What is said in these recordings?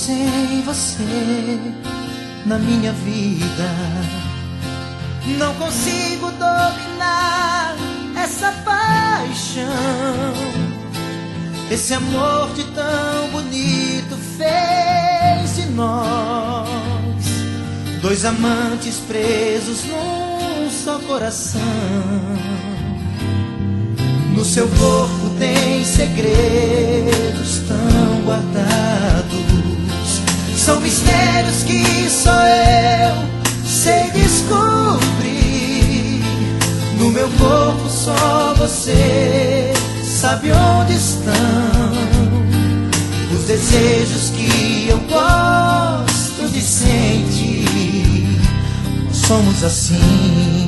sem você na minha vida. Não consigo dominar essa paixão. Esse amor de tão bonito fez de nós dois amantes presos num só coração. No seu corpo tem segredos tão guardados. São mistérios que só eu sei descobrir. No meu corpo só você sabe onde estão os desejos que eu gosto de sentir. Nós somos assim,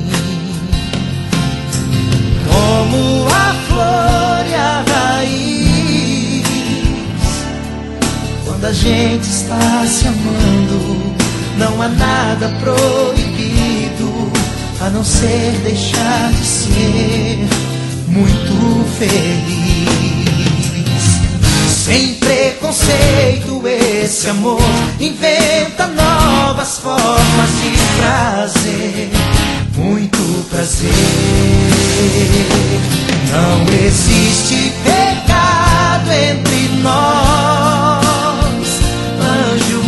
como a flor e a raiz. Quando a gente está se amando, não há nada proibido, a não ser deixar de ser muito feliz. Sem preconceito esse amor inventa novas formas de prazer, muito prazer. Não existe pecado entre nós, anjo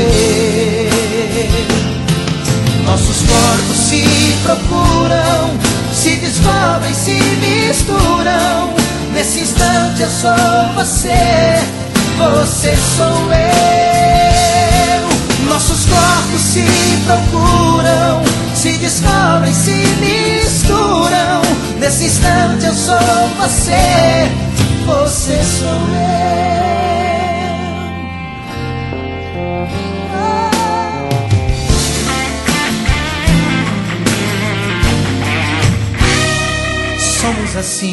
meu. Nossos corpos se procuram, se descobrem, se misturam. Nesse instante eu sou você, você sou eu. Nossos corpos se procuram, se descobrem, se misturam. Nesse instante eu sou você, você sou eu. Somos assim,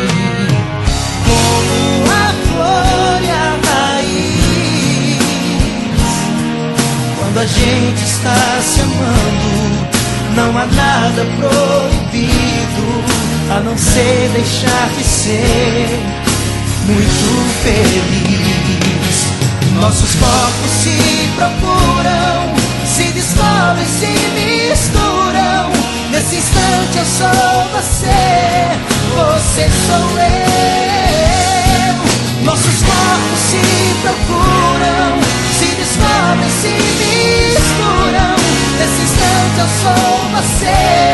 como a flor e a raiz. Quando a gente está se amando, não há nada proibido, a não ser deixar de ser muito feliz. Nossos corpos se procuram, se descobrem, se misturam. Nesse instante eu sou você, você sou eu. Nossos corpos se procuram, se descobrem, se misturam. Nesse instante eu sou você,